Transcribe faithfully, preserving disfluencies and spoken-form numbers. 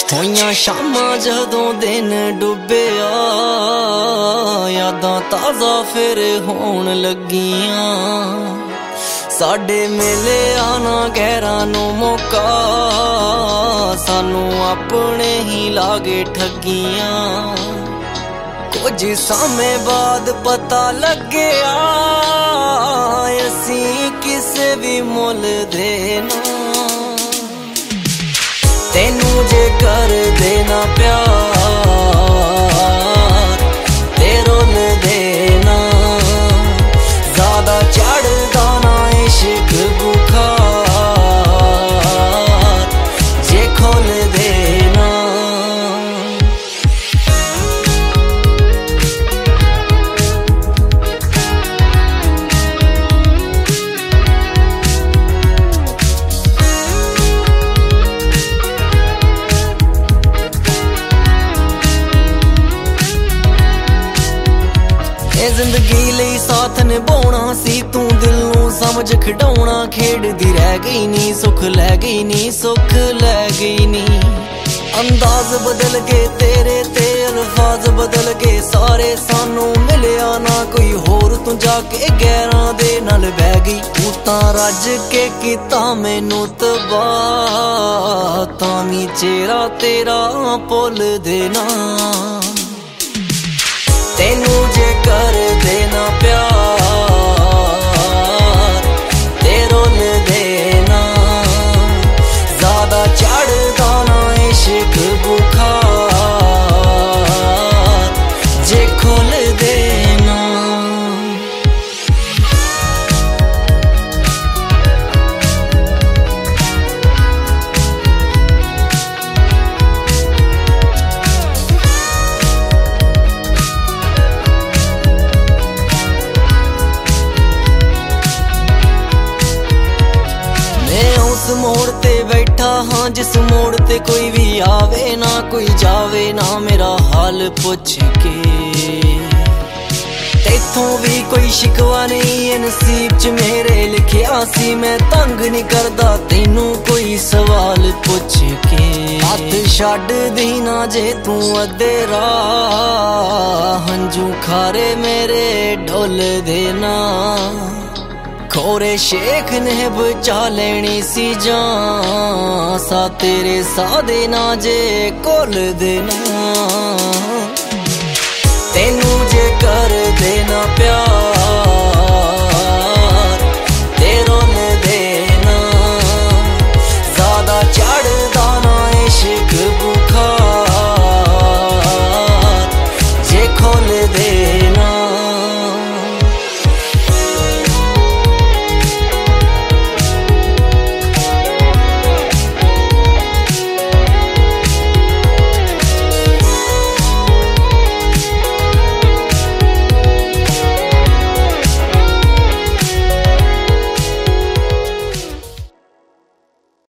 होइयां शामां जदों दिन डुब्बिया यादां ताज़ा फिर होण लगियां। साडे मेले आना गैरां नूं मौका सानू अपने ही लागे ठगियां। कुछ समय बाद पता लग्या असीं किसे भी मुल देना। तेनू जे कर देना प्यार ते रोल देना। ज्यादा चढ़दा ना इश्क बुखार जे खोल देना। जिंदगी लई साथ निभाउणा सी तू दिल नूं समझ खिडाउणा। खेडदी रह गई नी सुख लै गई नी सुख लै गई नी। अंदाज बदल गए तेरे ते अल्फाज बदल गए सारे सानू मिलिया ना कोई होर तू जाके गैरां दे नाल बह गई। तू तां रज के कीता मैनू तबाह तां चेहरा तेरा भुल देना। तेनू जे कर देना प्यार ते रोल देना। ज्यादा चढ़दा ना इश्क बुखार जे खोल देना। मोड़ ते बैठा हाँ जिस मोड़ ते कोई भी आवे ना कोई जावे ना मेरा हाल पुछ के। तेथों भी कोई शिकवा नहीं नसीब च मेरे लिखिया सी। मैं तंग नहीं करदा तेनू कोई सवाल पुछ के। हथ छड्ड दी ना जे तू अद्धे राह हंजू खारे मेरे ढोल देना। खोरे शेख ने बचा लेनी सी जान सा तेरे सादे ना जे कोल देना। तेनू जे कर देना प्यार